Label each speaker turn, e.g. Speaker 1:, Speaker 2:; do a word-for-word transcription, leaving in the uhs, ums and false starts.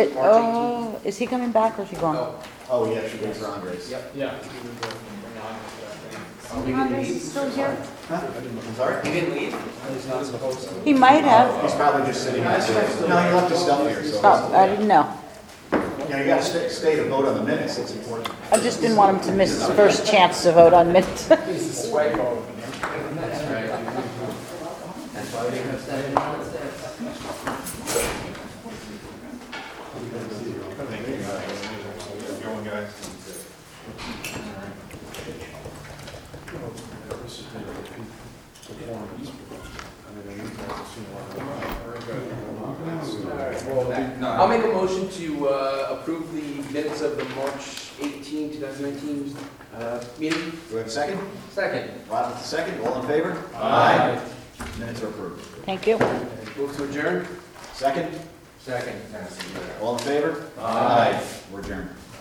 Speaker 1: It-
Speaker 2: March eighteenth.
Speaker 1: Oh, is he coming back or is he gone?
Speaker 2: Oh,
Speaker 3: Oh, yeah, she wait for Andres.
Speaker 2: yep.
Speaker 4: Yeah.
Speaker 2: Oh, he didn't
Speaker 1: Andres
Speaker 2: leave?
Speaker 1: is still here?
Speaker 3: Huh? I'm sorry?
Speaker 2: He didn't leave?
Speaker 4: He's not supposed to.
Speaker 1: He might have.
Speaker 3: He's probably just sitting there. No, he left his stuff here, so.
Speaker 1: Oh, I didn't know.
Speaker 3: Yeah, you gotta stay, stay to vote on the minutes, it's important.
Speaker 1: I just didn't want him to miss his first chance to vote on minutes.
Speaker 4: He's a sweat code.
Speaker 2: That's right. That's why we have seven months there.
Speaker 5: Going, guys.
Speaker 2: I'll make a motion to uh, approve the minutes of the March eighteenth, twenty nineteen uh, meeting.
Speaker 3: Do we have a second?
Speaker 2: Second.
Speaker 3: Rob with the second, all in favor? Aye. Minutes are approved.
Speaker 1: Thank you.
Speaker 2: Move to adjourn.
Speaker 3: Second,
Speaker 2: Second.
Speaker 3: all in favor? Aye. We're adjourned.